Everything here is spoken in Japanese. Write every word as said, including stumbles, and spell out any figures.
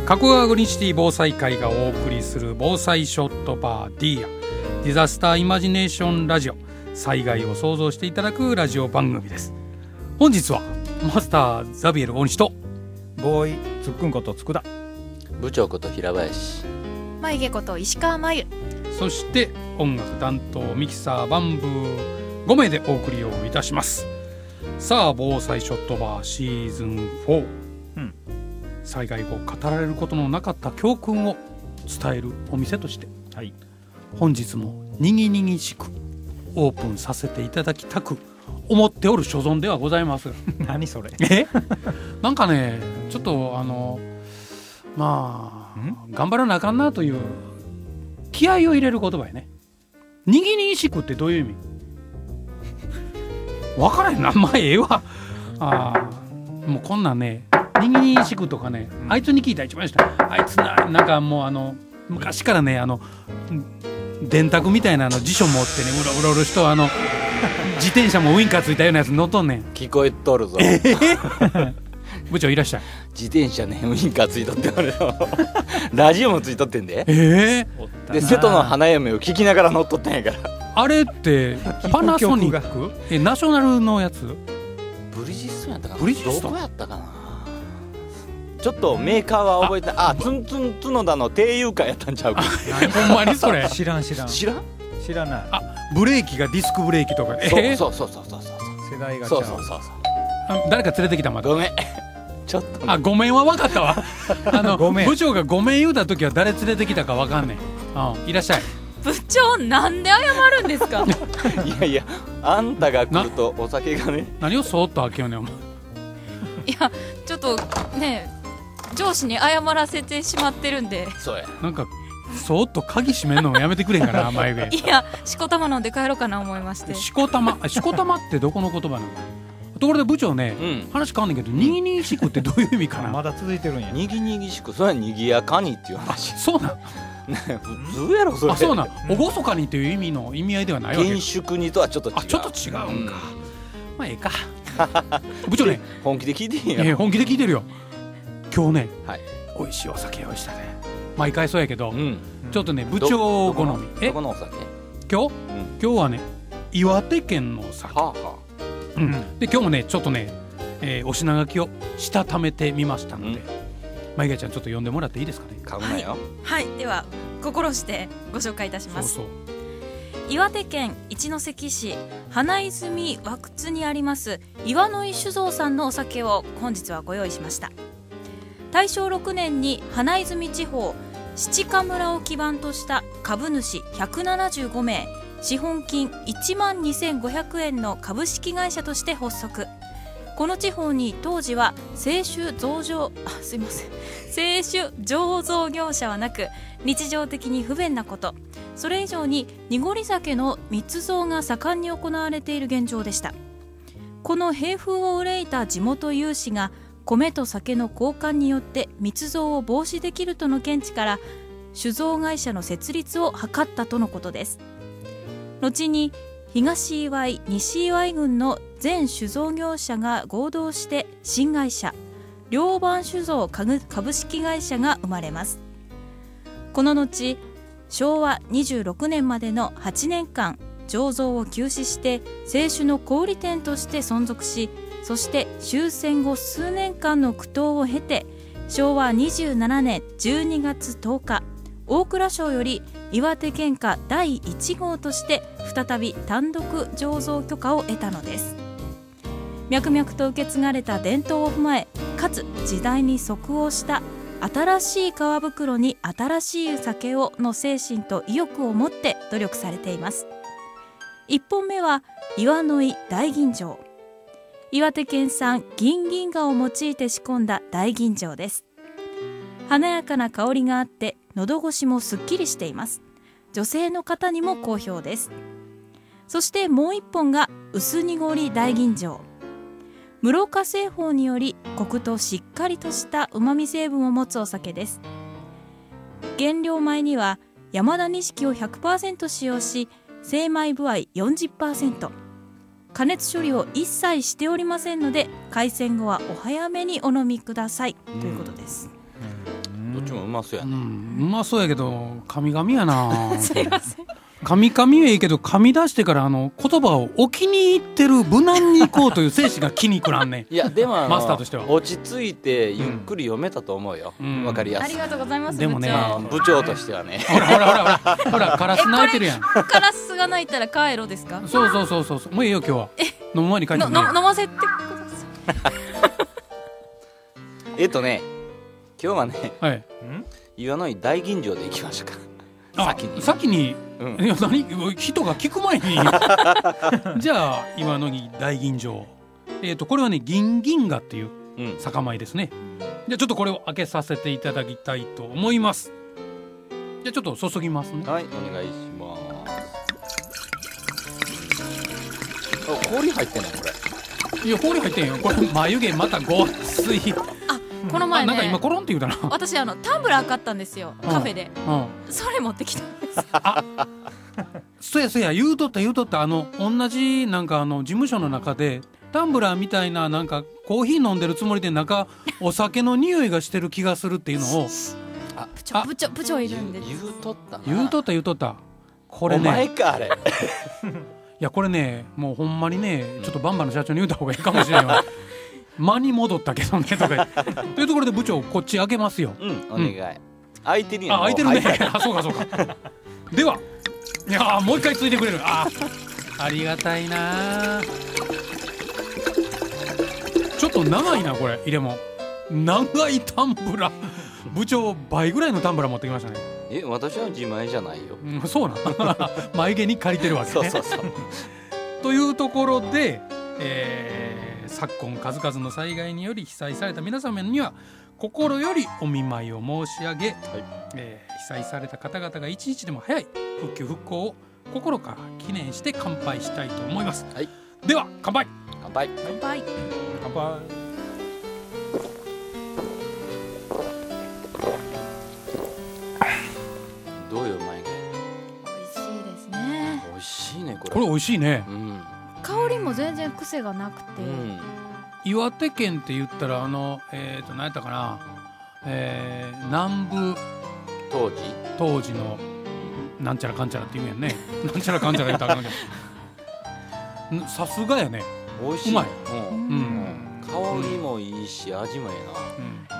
加古川グリーンシティ防災会がお送りする防災ショットバー D やディザスターイマジネーションラジオ、災害を想像していただくラジオ番組です。本日はマスターザビエル大西とボーイつっくんこと佃、 部長こと平林、 眉毛こと石川真由、そして音楽担当ミキサーバンブーご名でお送りをいたします。さあ防災ショットバーシーズンフォー、うん、災害後語られることのなかった教訓を伝えるお店として、はい、本日もにぎにぎしくオープンさせていただきたく思っておる所存ではございます。 何それえなんかねちょっとあのまあ頑張らなあかんなという気合を入れる言葉やね。にぎにぎしくってどういう意味分からへんな。まあええわ。あもうこんなんねにぎにぎしくとかね、あいつに聞いたら一番した。あいつな、なんかもうあの昔からねあの電卓みたいなの辞書持ってねうろうろうろ人はあの自転車もウインカーついたようなやつ乗っとんねん。 聞こえとるぞ、 えー、部長いらっしゃい。 自転車ねウインカーついとって俺のラジオもついとってんで、 えー、で瀬戸の花嫁を聞きながら乗っとったんやから。 あれってパナソニックえナショナルのやつ、 ブリヂストンやったかな。 ブリヂストンどこやったかな。ちょっとメーカーは覚えてああツンツンツノダの低油価やったんちゃうか。 ほんまにそれ知らん知らん知らん知らない。 あブレーキがディスクブレーキとか、 えー、そうそうそうそうそう世代がちゃう。 そうそうそうそう。 誰か連れてきたまだ。 ごめんちょっと、ね、 あごめんは分かったわ。あのごめん部長がごめん言うた時は誰連れてきたか分かんねん。うん、いらっしゃい。 部長なんで謝るんですか。 いやいやあんたが来るとお酒がね。 何をそーっと開けようねんお前。 いやちょっとね上司に謝らせてしまってるんで。 そうやなんかそーっと鍵閉めるのもやめてくれんかな眉毛。 いやしこたま飲んで帰ろうかな思いまして。 しこたましこたまってどこの言葉なの。ところで部長ね、うん、話変わんねんけど、にぎにぎしくってどういう意味かな。 まだ続いてるんや。 にぎにぎしく、それはにぎやかにっていう話。 そうなん普通やろそれ。 あそうなんおごそかにという意味の意味合いではないわけ。 厳粛にとはちょっと違う。 あちょっと違うんか、うん、まあええか部長ね本気で聞いてへんやろ、 えー、本気で聞いてるよ今日ね、はい、美味しいお酒用意したね。毎回そうやけど、うん、ちょっとね部長好み。 えどこのお酒今日、うん、今日はね岩手県のお酒、はあはあうん、で今日もねちょっとね、えー、お品書きをしたためてみましたので、まいがちゃんちょっと読んでもらっていいですかね。 買うなよ。 はい、はい、では心してご紹介いたします。 そうそう岩手県一関市花泉和久にあります岩の井酒造さんのお酒を本日はご用意しました。大正ろくねんに花泉地方七ヶ村を基盤とした株主ひゃくななじゅうごめい、資本金いちまんにせんごひゃくえんの株式会社として発足。この地方に当時は清酒醸造あすいません清酒醸造業者はなく、日常的に不便なこと、それ以上に濁り酒の密造が盛んに行われている現状でした。この平風を憂いた地元有志が米と酒の交換によって密造を防止できるとの見地から酒造会社の設立を図ったとのことです。後に東岩井西岩井郡の全酒造業者が合同して新会社両番酒造株式会社が生まれます。この後しょうわにじゅうろくねんまでのはちねんかん醸造を休止して清酒の小売店として存続し、そして終戦後数年間の苦闘を経てしょうわにじゅうななねんじゅうにがつとおか大蔵省より岩手県下だいいちごうとして再び単独醸造許可を得たのです。脈々と受け継がれた伝統を踏まえ、かつ時代に即応した新しい皮袋に新しい酒をの精神と意欲を持って努力されています。いっぽんめは岩の井大吟醸。岩手県産銀銀河を用いて仕込んだ大吟醸です。華やかな香りがあって喉越しもすっきりしています。女性の方にも好評です。そしてもう一本が薄濁り大吟醸。室岡製法によりコクとしっかりとしたうまみ成分を持つお酒です。原料米には山田錦を ひゃくパーセント 使用し、精米部合 よんじゅっパーセント、 加熱処理を一切しておりませんので、開栓後はお早めにお飲みください、うん、ということです。 どっちもうまそうやね、 うん、うまそうやけど神々やなすいません。 神々はいいけど噛み出してからあの言葉を置きに行ってる無難に行こうという精神が気に食らんねいやでもあのマスターとしては落ち着いてゆっくり読めたと思うよ、 うんわかりやすい。 ありがとうございます。 でもね部長あ部長としてはねほらほらほらほらほらカラス鳴いてるやんカラスが鳴いたら帰ろうですか？ そうそうそうそうそうもういいよ今日は飲む前に帰ってのくねの飲ませてください。 えっとね今日はねはい岩の井大吟醸でいきましょうかあ先に先にうんいや何人が聞く前にじゃあ岩の木大吟醸えっ、とこれはね銀銀河っていううん酒米ですね。じゃあちょっとこれを開けさせていただきたいと思います。じゃあちょっと注ぎますね。 はいお願いしますあ氷入ってんのこれいや氷入ってんよこれ眉毛またごっついこの前あなんか今ね、 コロンって言うたな私あのタンブラー買ったんですよ、カフェで。 うんそれ持ってきたんです。 そやそや言うとった言うとったあの同じなんかあの事務所の中でタンブラーみたいななんかコーヒー飲んでるつもりで中お酒の匂いがしてる気がするっていうのを部長部長部長いるんです。 言うとったな言うとった言うとったこれお前ねかあれいやこれねもうほんまにねちょっとバンバンの社長に言うた方がいいかもしれないわ間に戻ったけどねとか言ってというところで部長こっち開けますよ。 うんお願い、空いてるやんあ開いてるねもう開いあそうかそうかではいやーもう一回ついてくれるあありがたいなちょっと長いなこれ入れも長いタンブラー部長倍ぐらいのタンブラー持ってきましたね。 え私は自前じゃないようん、そうなん眉毛に借りてるわけね。 そうそうそうというところで、えー昨今数々の災害により被災された皆様には心よりお見舞いを申し上げ、えー被災された方々が一日でも早い復旧復興を心から記念して乾杯したいと思います、 はい、 では乾杯乾杯乾杯。 乾杯。 どうよ眉毛美味しいですね。 美味しいねこれこれ美味しいね。 うん香りも全然癖がなくて、 うん岩手県って言ったらあのえっ、ー、と何やったかな、えー南部当時当時のなんちゃらかんちゃらって言うやんねなんちゃらかんちゃら言ったらあかんけどさすがやね。 美味しい、 うまいうんうん香りもいいし味もいいな、 うん